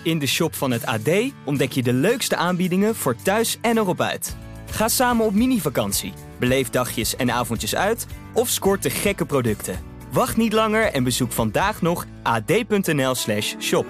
In de shop van het AD ontdek je de leukste aanbiedingen voor thuis en erop uit. Ga samen op mini-vakantie, beleef dagjes en avondjes uit of scoort de gekke producten. Wacht niet langer en bezoek vandaag nog ad.nl/shop.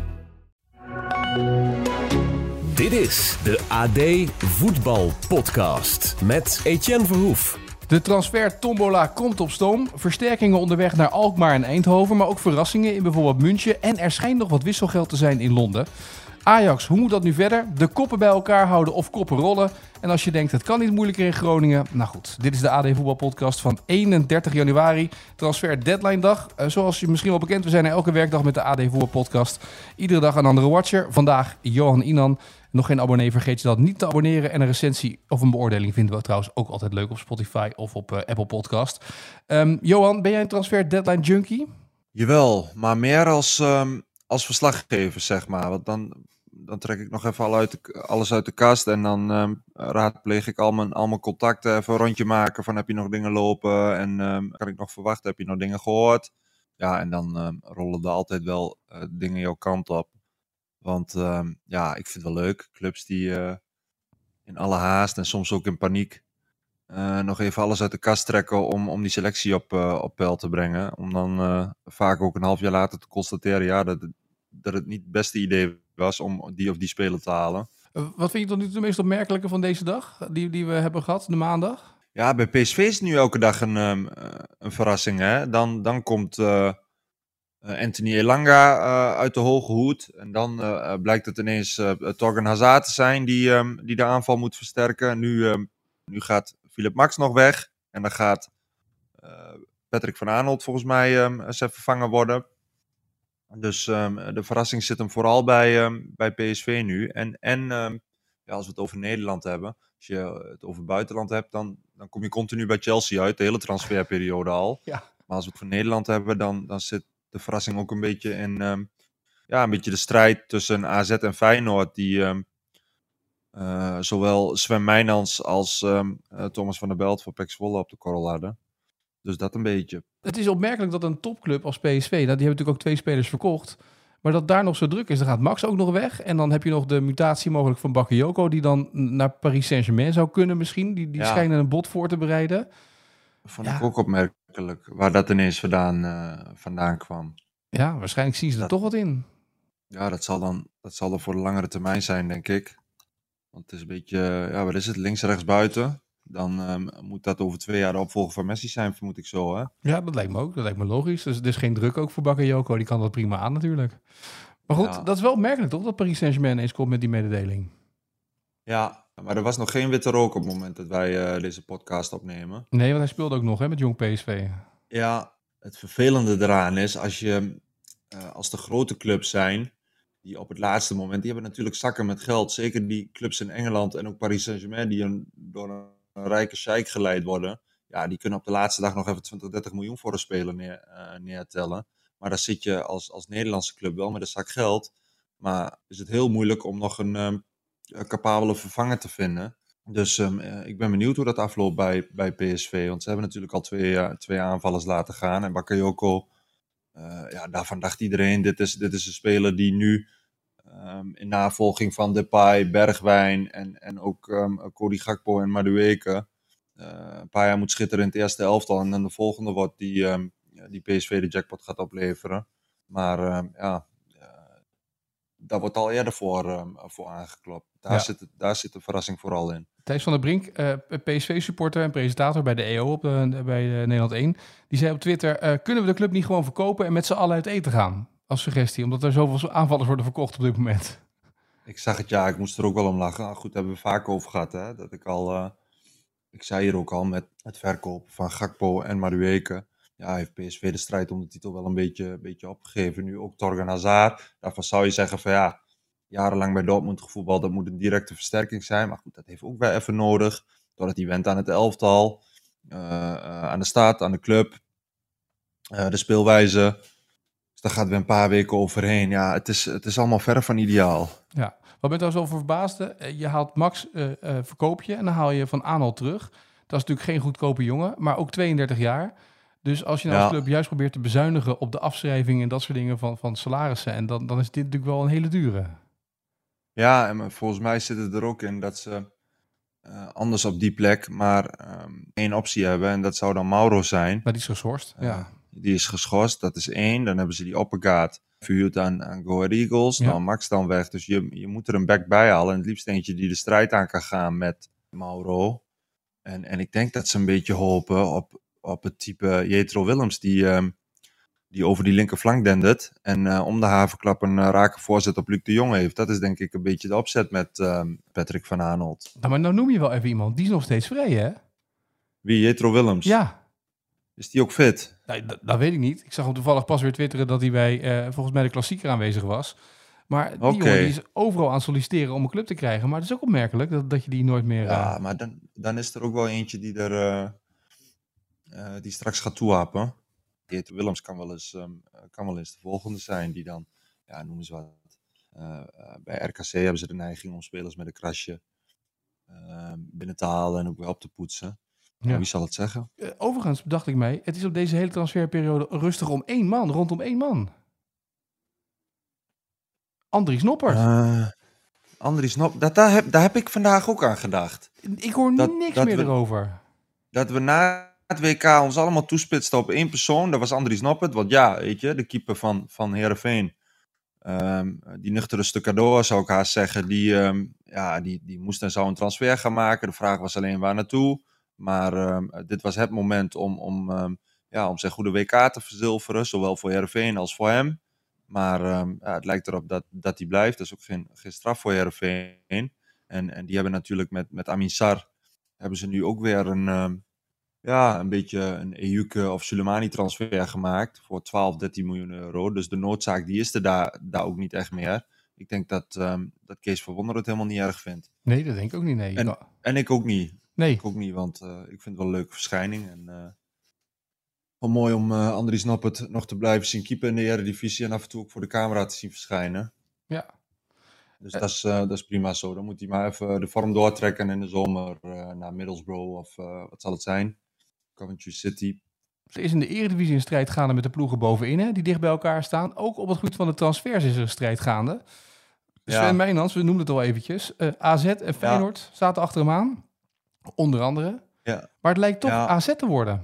Dit is de AD Voetbal Podcast met Etienne Verhoef. De transfer tombola komt op stoom. Versterkingen onderweg naar Alkmaar en Eindhoven, maar ook verrassingen in bijvoorbeeld München. En er schijnt nog wat wisselgeld te zijn in Londen. Ajax, hoe moet dat nu verder? De koppen bij elkaar houden of koppen rollen? En als je denkt, het kan niet moeilijker in Groningen. Nou goed, dit is de AD Voetbal Podcast van 31 januari. Transfer deadline dag. Zoals je misschien wel bekend, we zijn er elke werkdag met de AD Voetbal Podcast. Iedere dag een andere watcher. Vandaag Johan Inan. Nog geen abonnee, vergeet je dat niet te abonneren. En een recensie of een beoordeling vinden we trouwens ook altijd leuk op Spotify of op Apple Podcast. Johan, ben jij een transfer deadline junkie? Jawel, maar meer als verslaggever, zeg maar. Want dan trek ik nog even alles uit de kast en dan raadpleeg ik al mijn contacten, even een rondje maken van heb je nog dingen lopen en kan ik nog verwachten, heb je nog dingen gehoord? Ja, en dan rollen er altijd wel dingen jouw kant op. Want ik vind het wel leuk, clubs die in alle haast en soms ook in paniek nog even alles uit de kast trekken om die selectie op peil te brengen. Om dan vaak ook een half jaar later te constateren dat het niet het beste idee was om die of die speler te halen. Wat vind je tot nu toe het meest opmerkelijke van deze dag die we hebben gehad, de maandag? Ja, bij PSV is het nu elke dag een verrassing. Hè? Dan komt Anthony Elanga uit de hoge hoed. En dan blijkt het ineens Thorgan Hazard te zijn die de aanval moet versterken. Nu gaat Philip Max nog weg. En dan gaat Patrick van Aanholt volgens mij zijn vervanger worden. Dus de verrassing zit hem vooral bij PSV nu. En als we het over Nederland hebben, als je het over buitenland hebt, dan kom je continu bij Chelsea uit, de hele transferperiode al. Ja. Maar als we het voor Nederland hebben, dan zit de verrassing ook een beetje in een beetje de strijd tussen AZ en Feyenoord, die zowel Sven Meijnans als Thomas van der Belt van PEC Zwolle op de korrel hadden. Dus dat een beetje. Het is opmerkelijk dat een topclub als PSV, die hebben natuurlijk ook 2 spelers verkocht, maar dat daar nog zo druk is. Dan gaat Max ook nog weg en dan heb je nog de mutatie mogelijk van Bakayoko, die dan naar Paris Saint-Germain zou kunnen misschien. Die schijnen een bod voor te bereiden. Vond ik ook opmerkelijk, waar dat ineens vandaan kwam. Ja, waarschijnlijk zien ze er toch wat in. Ja, dat zal dan voor de langere termijn zijn, denk ik. Want het is een beetje, wat is het, links-rechts buiten. Dan moet dat over 2 jaar de opvolger van Messi zijn, vermoed ik zo, hè? Ja, dat lijkt me ook. Dat lijkt me logisch. Dus er is geen druk ook voor Bakayoko. Die kan dat prima aan natuurlijk. Maar goed, dat is wel opmerkelijk toch, dat Paris Saint-Germain eens komt met die mededeling. Ja, maar er was nog geen witte rook op het moment dat wij deze podcast opnemen. Nee, want hij speelde ook nog met jong PSV. Ja, het vervelende eraan is, als de grote clubs zijn, die op het laatste moment, die hebben natuurlijk zakken met geld. Zeker die clubs in Engeland en ook Paris Saint-Germain, die door een rijke sheik geleid worden. Ja, die kunnen op de laatste dag nog even 20-30 miljoen voor een speler neertellen. Maar dan zit je als Nederlandse club wel met een zak geld. Maar is het heel moeilijk om nog een capabele vervanger te vinden. Dus ik ben benieuwd hoe dat afloopt bij PSV. Want ze hebben natuurlijk al twee aanvallers laten gaan. En Bakayoko, daarvan dacht iedereen, dit is een speler die nu in navolging van Depay, Bergwijn en ook Cody Gakpo en Madueke een paar jaar moet schitteren in het eerste elftal. En dan de volgende wordt die PSV de jackpot gaat opleveren. Maar daar wordt al eerder voor aangeklopt. Daar zit de verrassing vooral in. Thijs van der Brink, PSV-supporter en presentator bij de EO bij Nederland 1. Die zei op Twitter, kunnen we de club niet gewoon verkopen en met z'n allen uit eten gaan? Als suggestie, omdat er zoveel aanvallers worden verkocht op dit moment. Ik zag het, ik moest er ook wel om lachen. Nou, goed, daar hebben we vaak over gehad. Hè? Dat ik zei hier ook al, met het verkopen van Gakpo en Madueke. Ja, heeft PSV de strijd om de titel wel een beetje opgegeven. Nu ook Thorgan Hazard. Daarvan zou je zeggen van jarenlang bij Dortmund gevoetbald, dat moet een directe versterking zijn. Maar goed, dat heeft ook wel even nodig. Doordat hij went aan het elftal, aan de stad, aan de club, de speelwijze. Dus daar gaat weer een paar weken overheen. Ja, het is allemaal ver van ideaal. Ja, wat ben je daar zo voor verbaasde? Je haalt Max, verkoop je en dan haal je Van Aanholt terug. Dat is natuurlijk geen goedkope jongen, maar ook 32 jaar. Dus als je nou als club juist probeert te bezuinigen op de afschrijving en dat soort dingen van salarissen, en dan is dit natuurlijk wel een hele dure. Ja, en volgens mij zit het er ook in dat ze anders op die plek maar één optie hebben. En dat zou dan Mauro zijn. Maar die is geschorst, ja. Die is geschorst, dat is 1. Dan hebben ze die Oppegaard verhuurd aan Go Ahead Eagles. Ja. Dan Max dan weg. Dus je moet er een back bij halen. En het liefst eentje die de strijd aan kan gaan met Mauro. En ik denk dat ze een beetje hopen op het type Jetro Willems die over die linkerflank dendert. En om de havenklap een rake voorzet op Luc de Jong heeft. Dat is denk ik een beetje de opzet met Patrick van Aanholt. Nou, maar nou noem je wel even iemand. Die is nog steeds vrij, hè? Wie, Jetro Willems? Ja. Is die ook fit? Nee, dat weet ik niet. Ik zag hem toevallig pas weer twitteren dat hij bij, volgens mij, de klassieker aanwezig was. Maar die jongen die is overal aan het solliciteren om een club te krijgen. Maar het is ook opmerkelijk dat je die nooit meer... Ja, maar dan is er ook wel eentje die straks gaat toehappen. Jetro Willems kan wel eens de volgende zijn die dan, ja, noem eens wat. Bij RKC hebben ze de neiging om spelers met een krasje binnen te halen en ook weer op te poetsen. Ja. Wie zal het zeggen? Overigens bedacht ik mij, het is op deze hele transferperiode rustig om rondom één man. Andries Noppert. Andries Noppert, daar heb ik vandaag ook aan gedacht. Ik hoor niks meer erover. Dat we na het WK ons allemaal toespitsten op één persoon, dat was Andries Noppert. Want ja, weet je, de keeper van Heerenveen, die nuchtere stucador zou ik haast zeggen, die moest en zou een transfer gaan maken. De vraag was alleen waar naartoe. Maar dit was het moment om zijn goede WK te verzilveren, zowel voor Heerenveen als voor hem. Maar het lijkt erop dat hij blijft. Dat is ook geen straf voor Heerenveen. En die hebben natuurlijk met Amin Sarr, hebben ze nu ook weer een beetje een Ejuke of Soleimani transfer gemaakt voor 12, 13 miljoen euro. Dus de noodzaak die is er daar ook niet echt meer. Ik denk dat Kees van Wonderen het helemaal niet erg vindt. Nee, dat denk ik ook niet. Nee. En ik ook niet. Nee. Ik ook niet, want ik vind het wel een leuke verschijning. En wel mooi om Andries Noppert nog te blijven zien keeper in de Eredivisie en af en toe ook voor de camera te zien verschijnen. Ja. Dus dat is prima zo. Dan moet hij maar even de vorm doortrekken en in de zomer naar Middlesbrough of wat zal het zijn? Coventry City. Ze is in de Eredivisie een strijd gaande met de ploegen bovenin, hè, die dicht bij elkaar staan. Ook op het gebied van de transfers is er een strijd gaande. Sven Meijnans, we noemden het al eventjes. AZ en Feyenoord zaten achter hem aan. Onder andere. Ja. Maar het lijkt toch AZ te worden.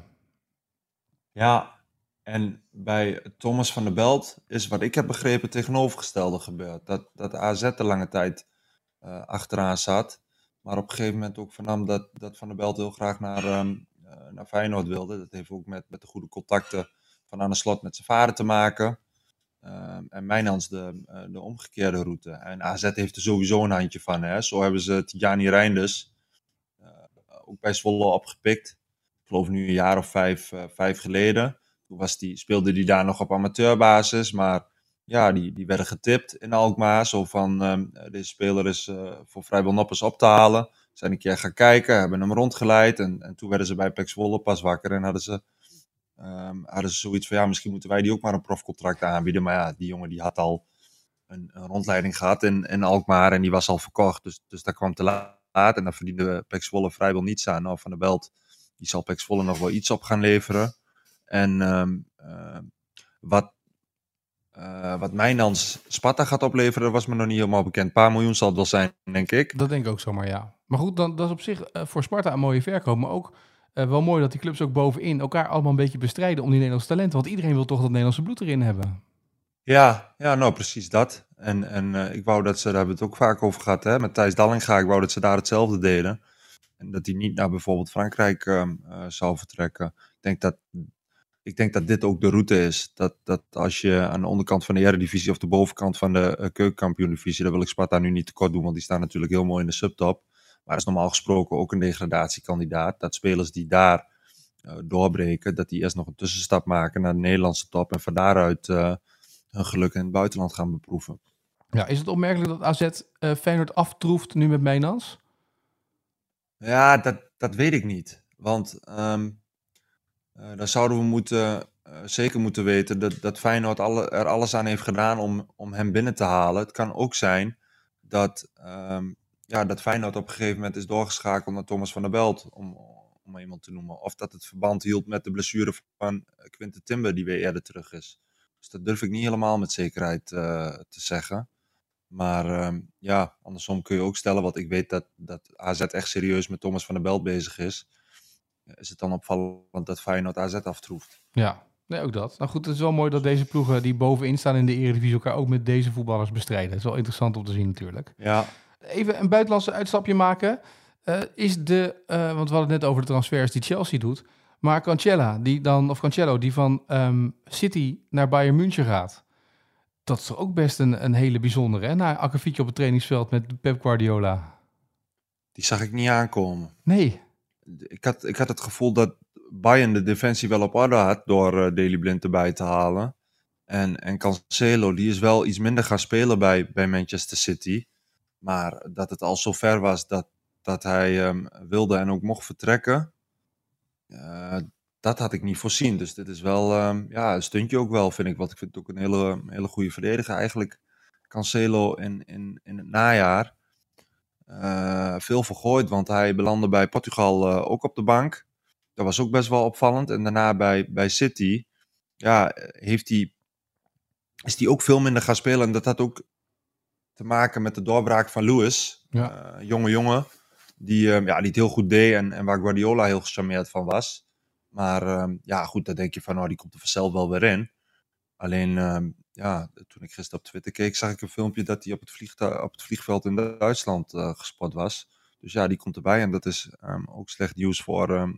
Ja, en bij Thomas van der Belt is wat ik heb begrepen tegenovergestelde gebeurd. Dat AZ er lange tijd achteraan zat. Maar op een gegeven moment ook vernam dat Van der Belt heel graag naar Feyenoord wilde. Dat heeft ook met de goede contacten van Arne Slot met zijn vader te maken. En Mijnans de omgekeerde route. En AZ heeft er sowieso een handje van. Hè? Zo hebben ze Tijani Reinders ook bij Zwolle opgepikt. Ik geloof nu een jaar of vijf geleden. Toen speelde hij daar nog op amateurbasis. Maar ja, die werden getipt in Alkmaar. Zo van, deze speler is voor vrijwel noppers op te halen. Zijn een keer gaan kijken, hebben hem rondgeleid. En toen werden ze bij PEC Zwolle pas wakker. En hadden ze zoiets van, ja, misschien moeten wij die ook maar een profcontract aanbieden. Maar ja, die jongen die had al een rondleiding gehad in Alkmaar. En die was al verkocht. Dus dat kwam te laat. En dan verdiende PEC Zwolle vrijwel niets aan. Nou, Van der Belt, die zal PEC Zwolle nog wel iets op gaan leveren. En wat Mijnans Sparta gaat opleveren, dat was me nog niet helemaal bekend. Een paar miljoen zal het wel zijn, denk ik. Dat denk ik ook zomaar, ja. Maar goed, dat is op zich voor Sparta een mooie verkoop. Maar ook wel mooi dat die clubs ook bovenin elkaar allemaal een beetje bestrijden om die Nederlandse talenten. Want iedereen wil toch dat Nederlandse bloed erin hebben. Ja, nou precies dat. En ik wou dat ze, daar hebben we het ook vaak over gehad, hè, met Thijs Dallinga. Ik wou dat ze daar hetzelfde deden. En dat hij niet naar bijvoorbeeld Frankrijk zou vertrekken. Ik denk dat dit ook de route is. Dat als je aan de onderkant van de Eredivisie of de bovenkant van de Keukenkampioen-divisie, daar wil ik Sparta nu niet tekort doen, want die staan natuurlijk heel mooi in de subtop. Maar dat is normaal gesproken ook een degradatiekandidaat. Dat spelers die daar doorbreken, dat die eerst nog een tussenstap maken naar de Nederlandse top en van daaruit hun geluk in het buitenland gaan beproeven. Ja, is het opmerkelijk dat AZ Feyenoord aftroeft nu met Mijnans? Ja, dat weet ik niet. Want dan zouden we zeker moeten weten dat Feyenoord er alles aan heeft gedaan om hem binnen te halen. Het kan ook zijn dat Feyenoord op een gegeven moment is doorgeschakeld naar Thomas van der Belt. om maar iemand te noemen. Of dat het verband hield met de blessure van Quinten Timber, die weer eerder terug is. Dus dat durf ik niet helemaal met zekerheid te zeggen. Maar andersom kun je ook stellen, want ik weet dat AZ echt serieus met Thomas van der Belt bezig is. Is het dan opvallend dat Feyenoord AZ aftroeft? Ja, nee, ook dat. Nou goed, het is wel mooi dat deze ploegen die bovenin staan in de Eredivisie elkaar ook met deze voetballers bestrijden. Het is wel interessant om te zien natuurlijk. Ja. Even een buitenlandse uitstapje maken. Want we hadden het net over de transfers die Chelsea doet. Maar Cancelo, die van City naar Bayern München gaat. Dat is toch ook best een hele bijzondere, hè? Na een akkefietje op het trainingsveld met Pep Guardiola. Die zag ik niet aankomen. Nee. Ik had het gevoel dat Bayern de defensie wel op orde had door Daley Blind erbij te halen. En Cancelo, die is wel iets minder gaan spelen bij Manchester City. Maar dat het al zo ver was dat hij wilde en ook mocht vertrekken, dat had ik niet voorzien. Dus dit is wel een stuntje ook wel, vind ik. Want ik vind het ook een hele goede verdediger. Eigenlijk Cancelo in het najaar veel vergooid, want hij belandde bij Portugal ook op de bank. Dat was ook best wel opvallend. En daarna bij City is hij ook veel minder gaan spelen. En dat had ook te maken met de doorbraak van Lewis. Ja. Jonge jongen. Die het heel goed deed en waar Guardiola heel gecharmeerd van was. Maar goed, dan denk je van, die komt er vanzelf wel weer in. Alleen, toen ik gisteren op Twitter keek, zag ik een filmpje dat hij op het vliegveld in Duitsland gespot was. Dus ja, die komt erbij. En dat is ook slecht nieuws voor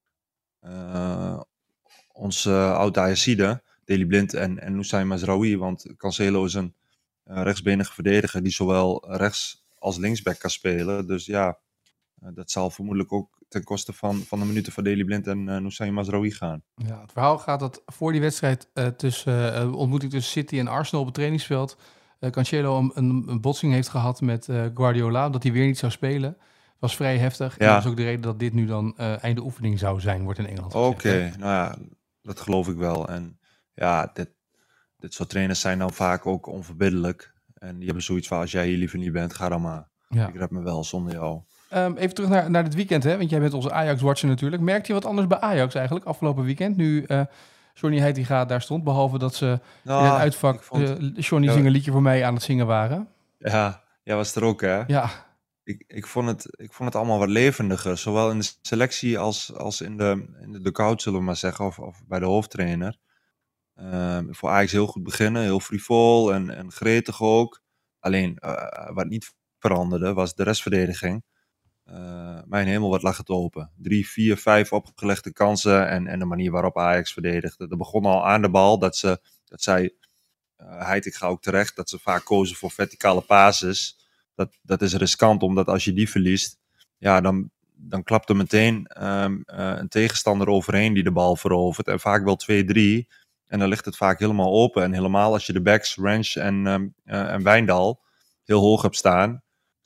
onze oud-Ajaxide, Daley Blind en Noussain Mazraoui. Want Cancelo is een rechtsbenige verdediger die zowel rechts als linksback kan spelen. Dus ja, dat zal vermoedelijk ook ten koste van de minuten van Daley Blind en Noussain Mazraoui gaan. Ja, het verhaal gaat dat voor die wedstrijd ontmoeting tussen City en Arsenal op het trainingsveld, Cancelo een botsing heeft gehad met Guardiola, dat hij weer niet zou spelen. Was vrij heftig. En dat is ook de reden dat dit nu dan einde oefening zou zijn, wordt in Engeland gezegd. Oké, dat geloof ik wel. En ja, dit soort trainers zijn dan vaak ook onverbiddelijk. En die hebben zoiets van, als jij hier liever niet bent, ga dan maar. Ja. Ik red me wel zonder jou. Even terug naar dit weekend, hè? Want jij bent onze Ajax-watcher natuurlijk. Merkt je wat anders bij Ajax eigenlijk afgelopen weekend? Nu Johnny Heitinga daar stond, behalve dat ze in het uitvak Johnny zing een liedje voor mij aan het zingen waren. Ja, jij was er ook, hè? Ja. Ik vond het allemaal wat levendiger. Zowel in de selectie als in de dugout, zullen we maar zeggen. Of bij de hoofdtrainer. Voor Ajax heel goed beginnen. Heel frivol en gretig ook. Alleen, wat niet veranderde, was de restverdediging. Mijn hemel, wat lag het open. 3, 4, 5 opgelegde kansen. En de manier waarop Ajax verdedigde. Dat begon al aan de bal. Dat zei Heitinga ook terecht. Dat ze vaak kozen voor verticale passes. Dat is riskant, omdat als je die verliest, ja, dan klapt er meteen een tegenstander overheen die de bal verovert. En vaak wel 2-3. En dan ligt het vaak helemaal open. En helemaal als je de backs, Ranch en Wijndal heel hoog hebt staan.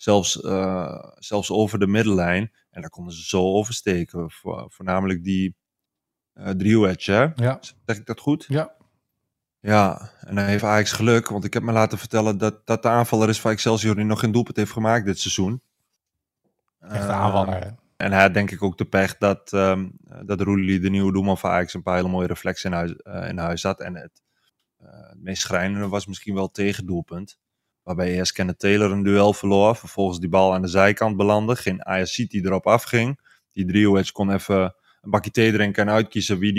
Zelfs over de middenlijn. En daar konden ze zo oversteken. Voornamelijk die driehoek, hè? Ja. Zeg ik dat goed? Ja. Ja, en dan heeft Ajax geluk, want ik heb me laten vertellen dat de aanvaller is van Excelsior die nog geen doelpunt heeft gemaakt dit seizoen. Echt aanvaller, hè? En hij had denk ik ook de pech dat Roelie, de nieuwe doelman van Ajax, een paar hele mooie reflexen in huis had. En het meest schrijnende was misschien wel het tegendoelpunt. Waarbij eerst Kenneth Taylor een duel verloor, vervolgens die bal aan de zijkant belandde. Geen Ajaxiet die erop afging. Die driehoek kon even een bakje thee drinken en uitkiezen wie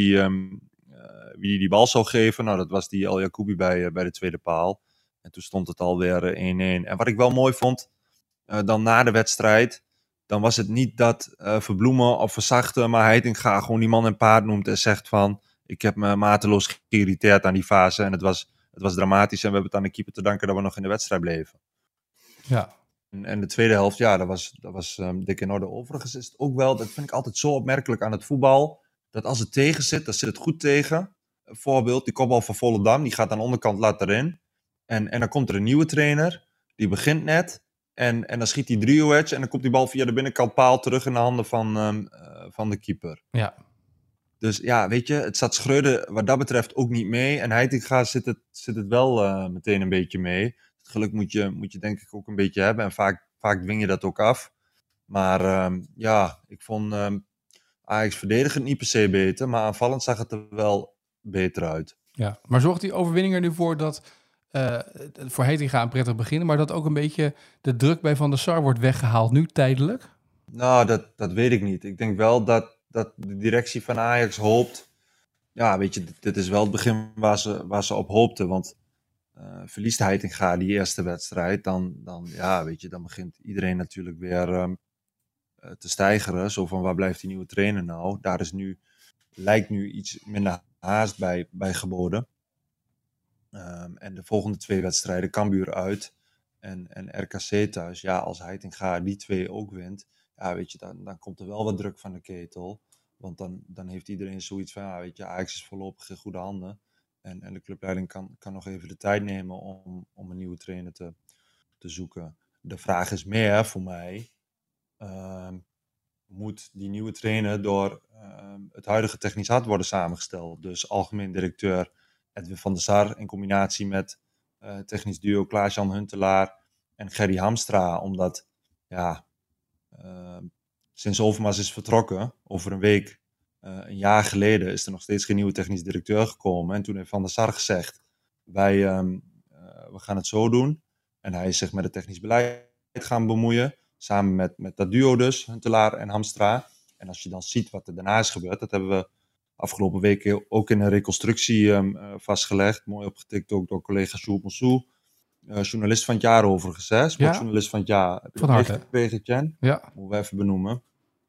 die bal zou geven. Nou, dat was die El Jacoubi bij de tweede paal. En toen stond het alweer 1-1. En wat ik wel mooi vond, dan na de wedstrijd, dan was het niet dat verbloemen of verzachten, maar Heitinga gewoon die man en paard noemt en zegt van, ik heb me mateloos geïrriteerd aan die fase. En het was dramatisch en we hebben het aan de keeper te danken dat we nog in de wedstrijd bleven. Ja. En de tweede helft, ja, dat was dik in orde. Overigens is het ook wel, dat vind ik altijd zo opmerkelijk aan het voetbal, dat als het tegen zit, dan zit het goed tegen. Voorbeeld, die kopbal van Volendam, die gaat aan de onderkant laat erin. En dan komt er een nieuwe trainer, die begint net. En dan schiet die driehoek en dan komt die bal via de binnenkant paal terug in de handen van de keeper. Ja. Dus ja, weet je, het staat Schreuder wat dat betreft ook niet mee. En Heitinga zit het wel meteen een beetje mee. Het geluk moet je denk ik ook een beetje hebben. En vaak dwing je dat ook af. Maar ik vond Ajax verdedigend niet per se beter, maar aanvallend zag het er wel beter uit. Ja, maar zorgt die overwinning er nu voor dat voor Heitinga een prettig beginnen, maar dat ook een beetje de druk bij Van der Sar wordt weggehaald nu tijdelijk? Nou, dat weet ik niet. Ik denk wel dat de directie van Ajax hoopt. Ja, weet je, dit is wel het begin waar ze op hoopten. Want verliest Heitinga die eerste wedstrijd, dan begint iedereen natuurlijk weer te steigeren. Zo van, waar blijft die nieuwe trainer nou? Daar is lijkt nu iets minder haast bij geboden. En de volgende 2 wedstrijden, Cambuur uit en RKC thuis. Ja, als Heitinga die 2 ook wint, ja, weet je, dan komt er wel wat druk van de ketel. Want dan heeft iedereen zoiets van, ja, weet je, Ajax is voorlopig in goede handen. En de clubleiding kan nog even de tijd nemen om een nieuwe trainer te zoeken. De vraag is meer voor mij, moet die nieuwe trainer door het huidige technisch hart worden samengesteld? Dus algemeen directeur Edwin van der Sar in combinatie met technisch duo Klaas-Jan Huntelaar en Gerry Hamstra. Omdat, sinds Overmars is vertrokken, over een week, een jaar geleden, is er nog steeds geen nieuwe technisch directeur gekomen. En toen heeft Van der Sar gezegd, we gaan het zo doen. En hij is zich met het technisch beleid gaan bemoeien. Samen met dat duo dus, Huntelaar en Hamstra. En als je dan ziet wat er daarna is gebeurd, dat hebben we afgelopen weken ook in een reconstructie vastgelegd. Mooi opgetikt ook door collega Sjoerd Monsou. Journalist van het jaar overigens, hè? Sportjournalist van het jaar. Heb je Van harte. Gekregen, Jen? Ja. Moeten we even benoemen.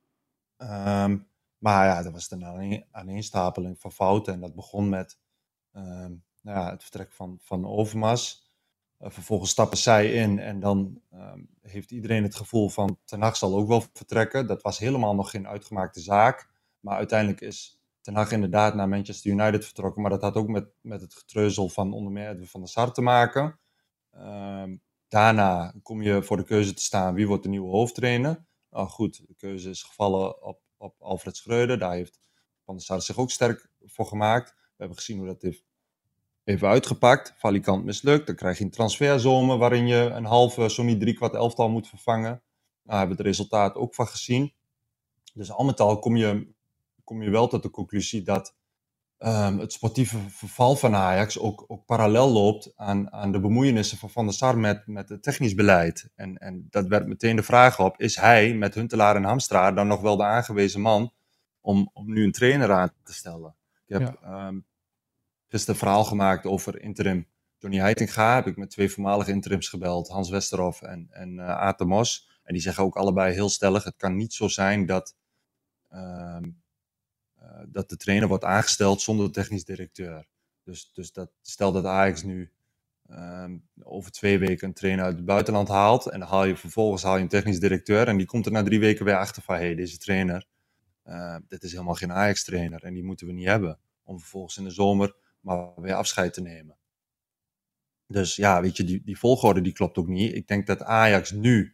Maar ja, er was een aaneenstapeling van fouten. En dat begon met het vertrek van Overmars. Vervolgens stappen zij in en dan heeft iedereen het gevoel van Ten Hag zal ook wel vertrekken. Dat was helemaal nog geen uitgemaakte zaak. Maar uiteindelijk is Ten Hag inderdaad naar Manchester United vertrokken. Maar dat had ook met het getreuzel van onder meer Edwin van der Sar te maken. Daarna kom je voor de keuze te staan wie wordt de nieuwe hoofdtrainer. Nou goed, de keuze is gevallen op Alfred Schreuder. Daar heeft Van der Sar zich ook sterk voor gemaakt. We hebben gezien hoe dat heeft even uitgepakt. Valikant mislukt. Dan krijg je een transferzomer waarin je een halve, zo niet 3/4 elftal moet vervangen. Nou, hebben we het resultaat ook van gezien. Dus al met al kom je wel tot de conclusie dat het sportieve verval van Ajax ook parallel loopt aan de bemoeienissen van Van der Sar met het technisch beleid. En dat werd meteen de vraag op, is hij met Huntelaar en Hamstra dan nog wel de aangewezen man om nu een trainer aan te stellen? Ik heb gisteren een verhaal gemaakt over interim Johnny Heitinga. Heb ik met 2 voormalige interims gebeld, Hans Westerhof en Aad de Mos. En die zeggen ook allebei heel stellig, het kan niet zo zijn dat de trainer wordt aangesteld zonder technisch directeur. Dus stel dat Ajax nu over 2 weken een trainer uit het buitenland haalt. En dan vervolgens haal je een technisch directeur. En die komt er na 3 weken weer achter van, deze trainer, dit is helemaal geen Ajax trainer. En die moeten we niet hebben. Om vervolgens in de zomer maar weer afscheid te nemen. Dus ja, weet je, die volgorde die klopt ook niet. Ik denk dat Ajax nu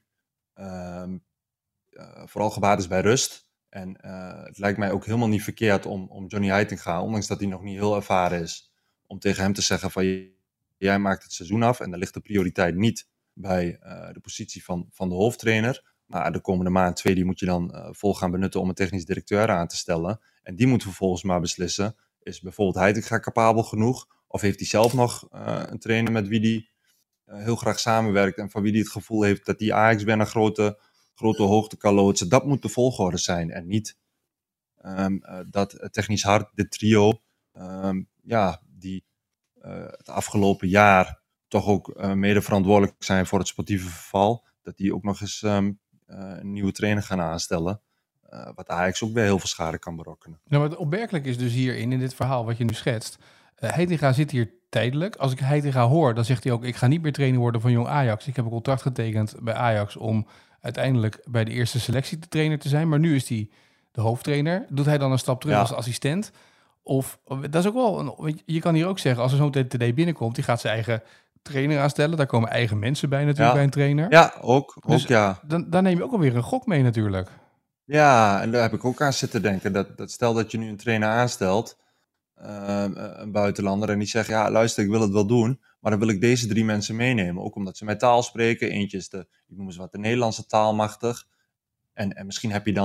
vooral gebaat is bij rust. En het lijkt mij ook helemaal niet verkeerd om Johnny Heitinga, ondanks dat hij nog niet heel ervaren is, om tegen hem te zeggen van, jij maakt het seizoen af en dan ligt de prioriteit niet bij de positie van de hoofdtrainer. Maar de komende maand 2 die moet je dan vol gaan benutten om een technisch directeur aan te stellen. En die moet vervolgens maar beslissen, is bijvoorbeeld Heitinga capabel genoeg? Of heeft hij zelf nog een trainer met wie hij heel graag samenwerkt en van wie hij het gevoel heeft dat die Ajax weer naar grote hoogte kan loodsen? Dat moet de volgorde zijn en niet dat technisch hart, dit trio, die het afgelopen jaar toch ook mede verantwoordelijk zijn voor het sportieve verval, dat die ook nog eens een nieuwe trainer gaan aanstellen. Wat Ajax ook weer heel veel schade kan berokkenen. Nou, wat opmerkelijk is dus hierin, in dit verhaal wat je nu schetst. Heitinga zit hier tijdelijk. Als ik Heitinga hoor, dan zegt hij ook, ik ga niet meer trainer worden van Jong Ajax. Ik heb een contract getekend bij Ajax om uiteindelijk bij de eerste selectie de trainer te zijn. Maar nu is hij de hoofdtrainer. Doet hij dan een stap terug als assistent? Of, dat is ook wel, je kan hier ook zeggen, als er zo'n TD binnenkomt, die gaat zijn eigen trainer aanstellen. Daar komen eigen mensen bij natuurlijk bij een trainer. Ja, ook ja. Dan neem je ook alweer een gok mee natuurlijk. Ja, en daar heb ik ook aan zitten denken. Dat stel dat je nu een trainer aanstelt, een buitenlander, en die zegt, ja luister, ik wil het wel doen, maar dan wil ik deze 3 mensen meenemen. Ook omdat ze mijn taal spreken. Eentje is ik noem eens wat, de Nederlandse taal machtig. En misschien heb je dan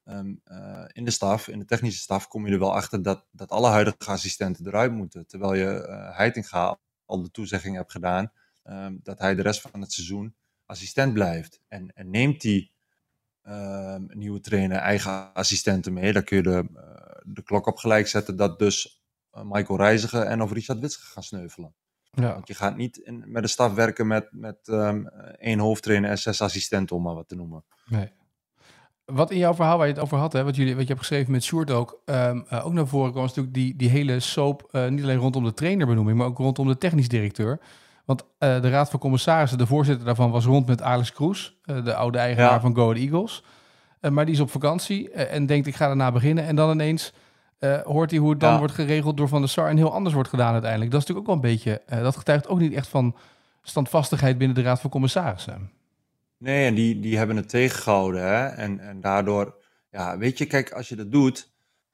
in de staf, in de technische staf, kom je er wel achter dat alle huidige assistenten eruit moeten. Terwijl je Heitinga al de toezegging hebt gedaan dat hij de rest van het seizoen assistent blijft. En neemt die nieuwe trainer eigen assistenten mee, dan kun je de klok op gelijk zetten dat dus Michael Reiziger en of Richard Witsche gaan sneuvelen. Ja. Want je gaat niet met de staf werken met 1 hoofdtrainer en 6 assistenten, om maar wat te noemen. Nee. Wat in jouw verhaal waar je het over had, hè, wat je hebt geschreven met Sjoerd ook naar voren kwam, is natuurlijk die hele soap, niet alleen rondom de trainerbenoeming, maar ook rondom de technisch directeur. Want de Raad van Commissarissen, de voorzitter daarvan, was rond met Alex Kroes, de oude eigenaar van Go Ahead Eagles. Maar die is op vakantie en denkt, ik ga daarna beginnen. En dan ineens hoort hij hoe het dan wordt geregeld door Van der Sar en heel anders wordt gedaan uiteindelijk. Dat is natuurlijk ook wel een beetje, dat getuigt ook niet echt van standvastigheid binnen de Raad van Commissarissen. Nee, en die hebben het tegengehouden. Hè? En daardoor, weet je, kijk, als je dat doet,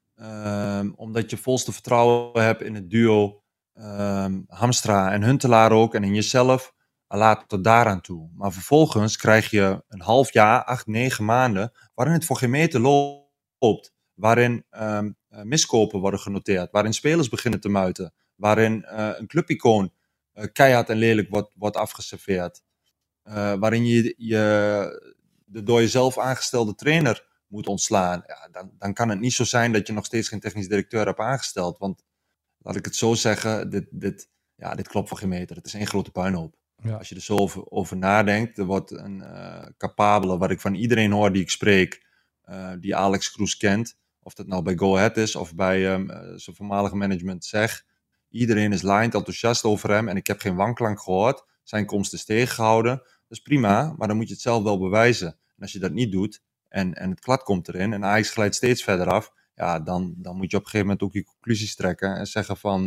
omdat je volste vertrouwen hebt in het duo Hamstra en Huntelaar ook, en in jezelf, laat tot daaraan toe. Maar vervolgens krijg je een half jaar, 8, 9 maanden, waarin het voor geen meter loopt. Waarin miskopen worden genoteerd, waarin spelers beginnen te muiten, waarin een clubicoon keihard en lelijk wordt afgeserveerd. Waarin je de door jezelf aangestelde trainer moet ontslaan. Ja, dan kan het niet zo zijn dat je nog steeds geen technisch directeur hebt aangesteld. Want, laat ik het zo zeggen, dit klopt voor geen meter. Het is één grote puinhoop. Ja. Als je er zo over nadenkt, er wordt een capabele, wat ik van iedereen hoor die ik spreek, die Alex Kroes kent, of dat nou bij Go Ahead is of bij zijn voormalige management zeg. Iedereen is laaiend enthousiast over hem en ik heb geen wanklank gehoord. Zijn komst is tegengehouden. Dat is prima, maar dan moet je het zelf wel bewijzen. En als je dat niet doet en het klad komt erin en Ajax glijdt steeds verder af, ja, dan moet je op een gegeven moment ook je conclusies trekken en zeggen van,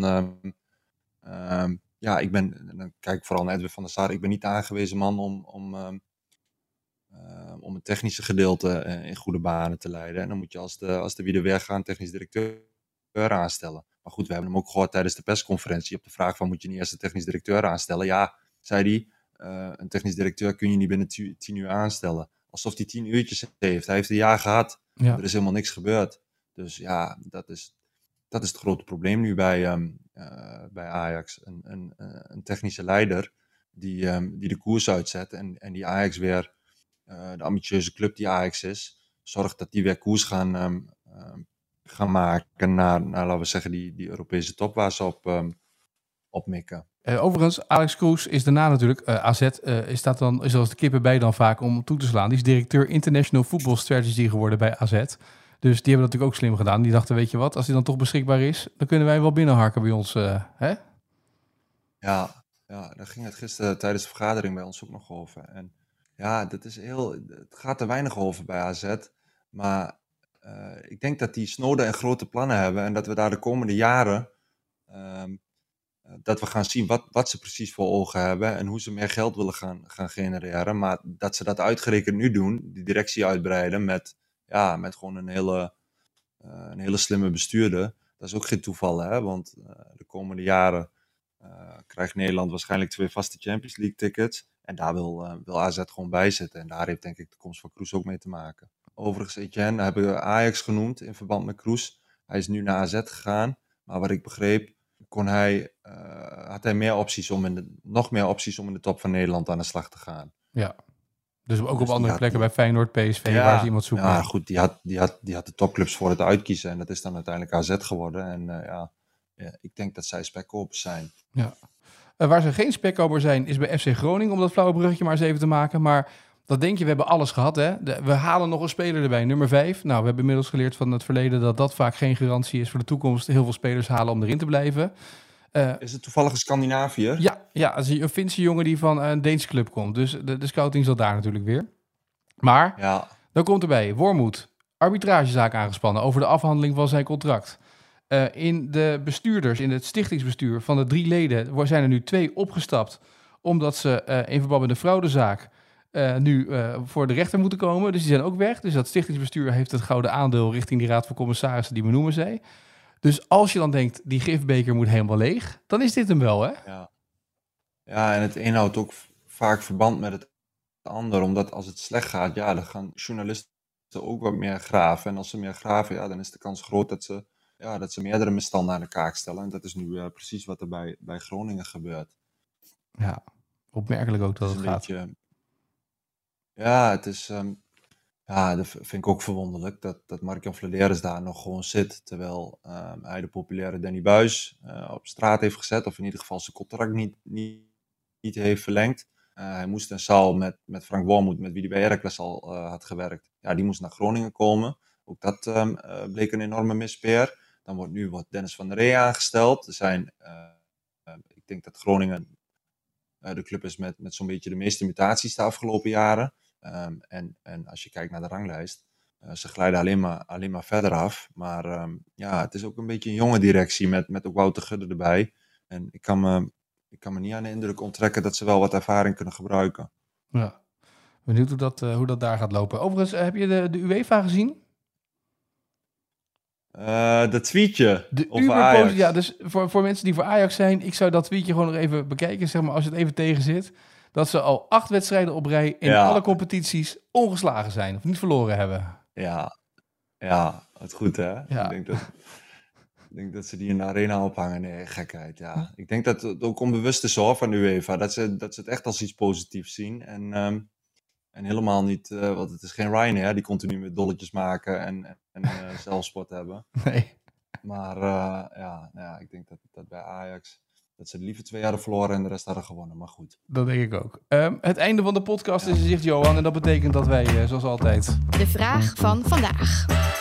dan kijk ik vooral naar Edwin van der Sar, ik ben niet de aangewezen man om het technische gedeelte in goede banen te leiden. En dan moet je als de wie de weg gaan technisch directeur aanstellen. Maar goed, we hebben hem ook gehoord tijdens de persconferentie op de vraag van, moet je niet eerst de technisch directeur aanstellen? Ja, zei hij, een technisch directeur kun je niet binnen 10 uur aanstellen. Alsof hij 10 uurtjes heeft. Hij heeft een jaar gehad. Ja. Er is helemaal niks gebeurd. Dus ja, dat is het grote probleem nu bij Ajax. Een technische leider die de koers uitzet en die Ajax weer, de ambitieuze club die Ajax is, zorgt dat die weer koers gaan maken naar, laten we zeggen, die Europese top waar ze op mikken. Overigens, Alex Kroes is daarna natuurlijk, AZ is als de kippen bij dan vaak om toe te slaan. Die is directeur International Football Strategy geworden bij AZ. Dus die hebben dat natuurlijk ook slim gedaan. Die dachten, weet je wat, als die dan toch beschikbaar is, dan kunnen wij wel binnenharken bij ons. Hè? Ja, daar ging het gisteren tijdens de vergadering bij ons ook nog over. En ja, het gaat er weinig over bij AZ. Maar ik denk dat die snode en grote plannen hebben en dat we daar de komende jaren dat we gaan zien wat ze precies voor ogen hebben en hoe ze meer geld willen gaan genereren. Maar dat ze dat uitgerekend nu doen, die directie uitbreiden met gewoon een hele slimme bestuurder. Dat is ook geen toeval, hè? Want de komende jaren krijgt Nederland waarschijnlijk 2 vaste Champions League tickets. En daar wil AZ gewoon bij zitten. En daar heeft denk ik de komst van Kroes ook mee te maken. Overigens, Etienne, hebben we Ajax genoemd in verband met Kroes. Hij is nu naar AZ gegaan. Maar wat ik begreep, had hij nog meer opties om in de top van Nederland aan de slag te gaan. Ja, dus ook op andere plekken bij Feyenoord, PSV, waar ze iemand zoeken. Ja, goed, die had de topclubs voor het uitkiezen. En dat is dan uiteindelijk AZ geworden. En ik denk dat zij spekkopers zijn. Ja. Waar ze geen spekkoper zijn, is bij FC Groningen, om dat flauwe bruggetje maar eens even te maken. Maar dat denk je, we hebben alles gehad, hè? We halen nog een speler erbij, nummer 5. Nou, we hebben inmiddels geleerd van het verleden dat vaak geen garantie is voor de toekomst. Heel veel spelers halen om erin te blijven. Is het toevallig een Scandinaviër? Ja, het is een Finse jongen die van een Deense club komt. Dus de scouting zat daar natuurlijk weer. Maar, dan komt erbij, Wormoed, arbitragezaak aangespannen over de afhandeling van zijn contract. In de bestuurders, in het stichtingsbestuur van de 3 leden, zijn er nu 2 opgestapt, omdat ze in verband met de fraudezaak nu voor de rechter moeten komen. Dus die zijn ook weg. Dus dat stichtingsbestuur heeft het gouden aandeel richting die raad van commissarissen, die benoemen zij. Dus als je dan denkt, die gifbeker moet helemaal leeg, dan is dit hem wel, hè? Ja, en het een houdt ook vaak verband met het ander. Omdat als het slecht gaat, dan gaan journalisten ze ook wat meer graven. En als ze meer graven, ja, dan is de kans groot dat ze meerdere misstanden aan de kaak stellen. En dat is nu precies wat er bij Groningen gebeurt. Ja, opmerkelijk ook dat het gaat. Ja, het is... dat vind ik ook verwonderlijk, dat Mark-Jan Flederis daar nog gewoon zit, terwijl hij de populaire Danny Buis op straat heeft gezet, of in ieder geval zijn contract niet heeft verlengd. Hij moest en zou met Frank Wormoed, met wie hij bij Heracles al had gewerkt, ja, die moest naar Groningen komen. Ook dat bleek een enorme mispeer. Dan wordt Dennis van der Ree aangesteld. Ik denk dat Groningen de club is met zo'n beetje de meeste mutaties de afgelopen jaren. En als je kijkt naar de ranglijst, ze glijden alleen maar verder af. Maar het is ook een beetje een jonge directie met ook Wouter Gudde erbij. En ik kan me niet aan de indruk onttrekken dat ze wel wat ervaring kunnen gebruiken. Ja, benieuwd hoe dat daar gaat lopen. Overigens, heb je de UEFA gezien? Dat tweetje de over Ajax. Ja, dus voor mensen die voor Ajax zijn, ik zou dat tweetje gewoon nog even bekijken, zeg maar, als je het even tegen zit. Dat ze al 8 wedstrijden op rij in alle competities ongeslagen zijn. Of niet verloren hebben. Ja, het goed hè. Ja. Ik denk dat ze die in de arena ophangen. Nee, gekheid, ja. Ik denk dat het ook onbewust is hoor, van de UEFA. Dat ze het echt als iets positiefs zien. En helemaal niet, want het is geen Ryanair die continu met dolletjes maken en zelfsport hebben. Nee. Maar ik denk dat bij Ajax... dat ze liever 2 hadden verloren en de rest hadden gewonnen. Maar goed. Dat denk ik ook. Het einde van de podcast is in zicht, Johan. En dat betekent dat wij, zoals altijd... De vraag van vandaag.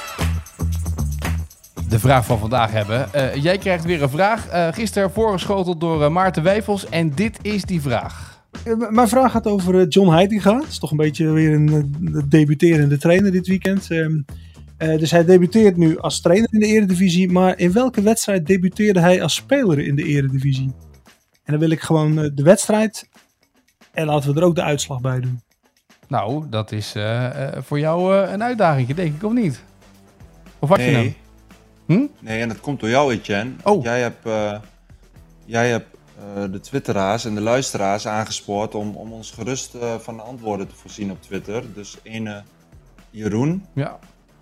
De vraag van vandaag hebben. Jij krijgt weer een vraag. Gisteren voorgeschoteld door Maarten Wijfels. En dit is die vraag. Mijn vraag gaat over John Heitinga. Het is toch een beetje weer een debuterende trainer dit weekend. Dus hij debuteert nu als trainer in de Eredivisie. Maar in welke wedstrijd debuteerde hij als speler in de Eredivisie? En dan wil ik gewoon de wedstrijd. En laten we er ook de uitslag bij doen. Nou, dat is voor jou een uitdaging, denk ik, of niet? Of had je hem? Nee, en dat komt door jou, Etienne. Oh. Jij hebt de twitteraars en de luisteraars aangespoord om ons gerust van de antwoorden te voorzien op Twitter. Dus ene Jeroen. Ja.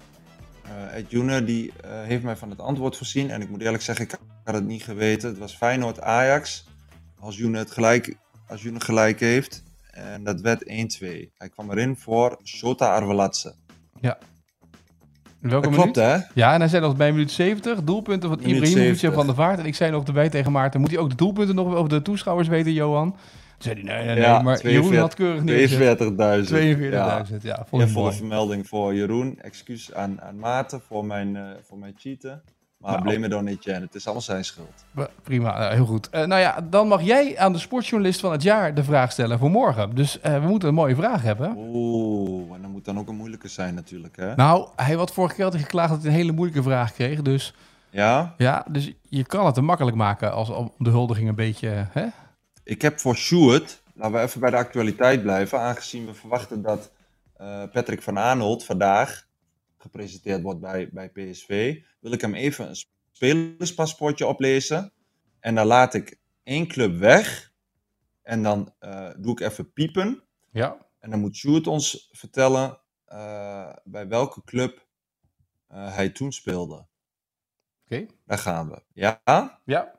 Ed Joene, die heeft mij van het antwoord voorzien. En ik moet eerlijk zeggen, ik had het niet geweten. Het was Feyenoord-Ajax. Als Joene gelijk heeft. En dat werd 1-2. Hij kwam erin voor Shota Arveladze. Ja. In welke dat minuut? klopt, hè? Ja, en hij zei nog bij minuut 70. Doelpunten van Ibrahimovic en Van der Vaart. En ik zei nog erbij tegen Maarten, moet hij ook de doelpunten nog over de toeschouwers weten, Johan? Toen zei hij, nee. Ja, maar 42, Jeroen had keurig neergezet. 42.000. 42.000, ja. En volle vermelding voor Jeroen. Excuus aan Maarten voor mijn cheaten. Maar blame it on Etienne. Het is allemaal zijn schuld. Prima, heel goed. Dan mag jij aan de sportjournalist van het jaar de vraag stellen voor morgen. Dus we moeten een mooie vraag hebben. Oeh, en dat moet dan ook een moeilijke zijn natuurlijk, hè? Nou, hij had vorige keer altijd geklaagd dat hij een hele moeilijke vraag kreeg. Dus ja? Ja, dus je kan het te makkelijk maken als om de huldiging een beetje... Hè? Ik heb voor Sjoerd, laten we even bij de actualiteit blijven, aangezien we verwachten dat Patrick van Aanholt vandaag gepresenteerd wordt bij PSV, wil ik hem even een spelerspaspoortje oplezen. En dan laat ik 1 club weg. En dan doe ik even piepen. Ja. En dan moet Sjoerd ons vertellen bij welke club hij toen speelde. Oké. Daar gaan we. Ja? Ja.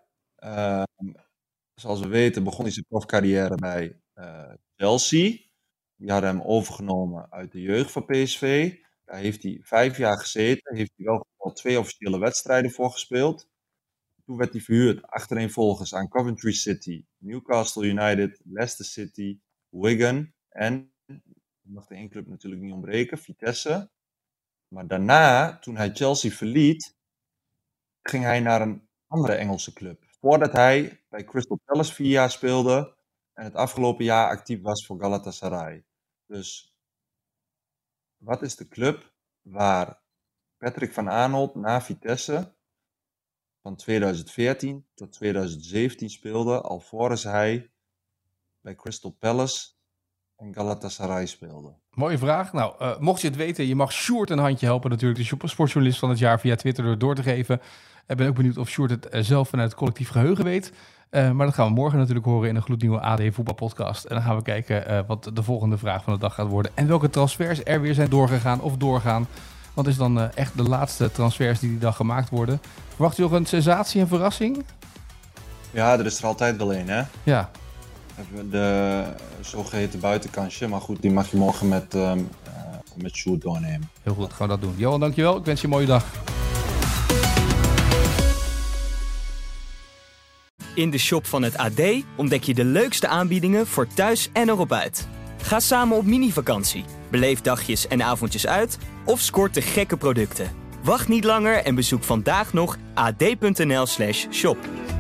Zoals we weten begon hij zijn profcarrière bij Chelsea. Die hadden hem overgenomen uit de jeugd van PSV. Daar heeft hij 5 jaar gezeten. Heeft hij wel 2 officiële wedstrijden voor gespeeld. Toen werd hij verhuurd achtereenvolgens aan Coventry City, Newcastle United, Leicester City, Wigan en, mag de 1 club natuurlijk niet ontbreken, Vitesse. Maar daarna, toen hij Chelsea verliet, ging hij naar een andere Engelse club. Voordat hij bij Crystal Palace 4 jaar speelde en het afgelopen jaar actief was voor Galatasaray. Dus wat is de club waar Patrick van Aanholt na Vitesse van 2014 tot 2017 speelde, alvorens hij bij Crystal Palace en Galatasaray speelde? Mooie vraag. Nou, mocht je het weten, je mag Sjoerd een handje helpen natuurlijk, de sportjournalist van het jaar, via Twitter door te geven. Ik ben ook benieuwd of Sjoerd het zelf vanuit het collectief geheugen weet. Maar dat gaan we morgen natuurlijk horen in een gloednieuwe AD voetbalpodcast. En dan gaan we kijken wat de volgende vraag van de dag gaat worden. En welke transfers er weer zijn doorgegaan of doorgaan. Wat is dan echt de laatste transfers die dag gemaakt worden? Verwacht u nog een sensatie en verrassing? Ja, er is er altijd wel een, hè? Ja. Even de zogeheten buitenkansje. Maar goed, die mag je morgen met Sjoerd doornemen. Heel goed, gaan we dat doen. Johan, dankjewel. Ik wens je een mooie dag. In de shop van het AD ontdek je de leukste aanbiedingen voor thuis en erop uit. Ga samen op mini-vakantie, beleef dagjes en avondjes uit of scoort de gekke producten. Wacht niet langer en bezoek vandaag nog ad.nl/shop.